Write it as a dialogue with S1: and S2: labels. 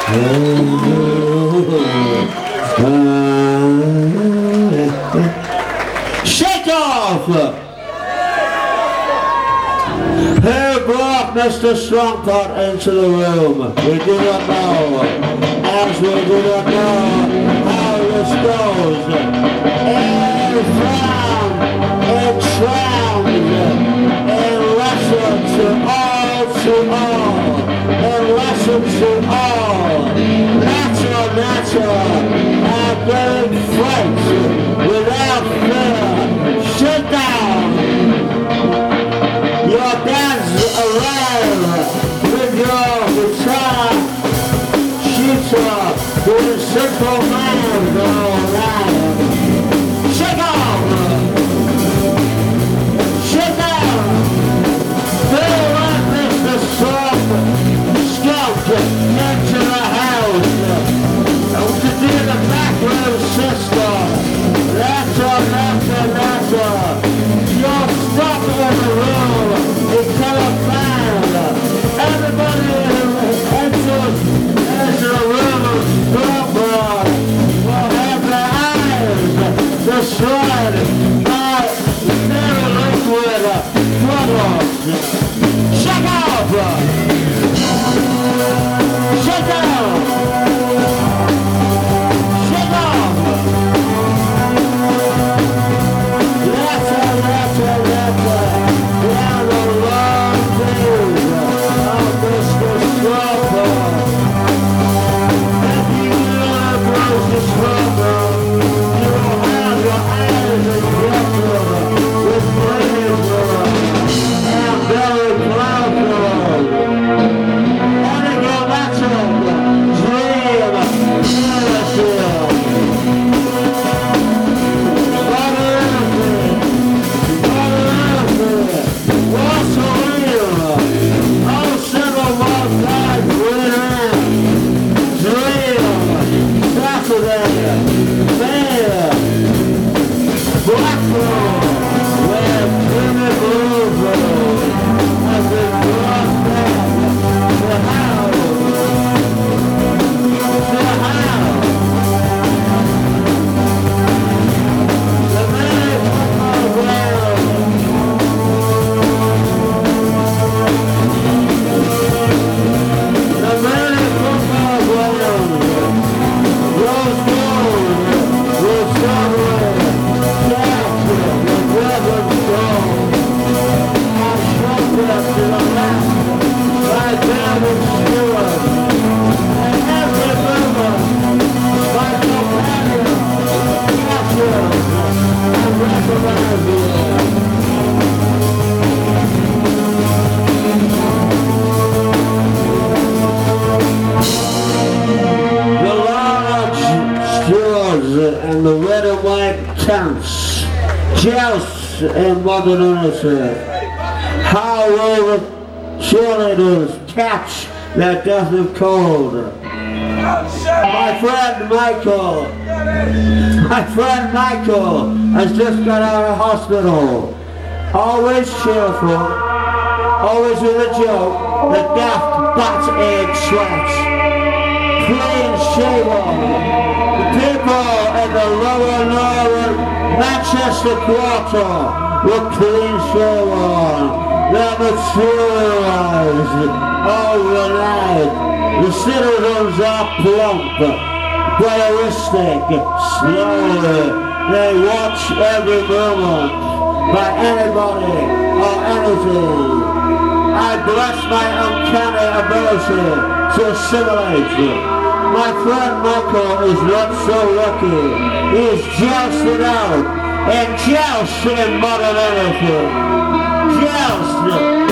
S1: Shake off! Who brought Mr. Strongpot into the room? We do not know. As we do not know how this goes. In frown, in trowns, in lesson to all, in lesson to all. Natural, and getting fights without fear. Sit down. Your dad's alive with your guitar. Shooter, with a simple man, alive. Shake off! Sit down! Feel like Mr. Soft Skunk into the house. To do the back row system. Letter. You're stuck in the room. It's telephone. Everybody who enters into the room of Strongpot will have their eyes destroyed by very liquid products. Shut up! Shut down! And the red and white tents, jousts in Mother Nature. How will the cheerleaders catch their death of cold? My friend Michael has just got out of hospital. Always cheerful, always with a joke, the daft bat-egg sweats. Clean shaven. The people in the lower northern Manchester quarter were clean shaven. They're materialized overnight. The citizens are plump, voyeuristic, slowly. They watch every movement by anybody or anything. I bless my uncanny ability to assimilate. My friend Michael is not so lucky. He's jousted out and jousted in modern anything. Jousted.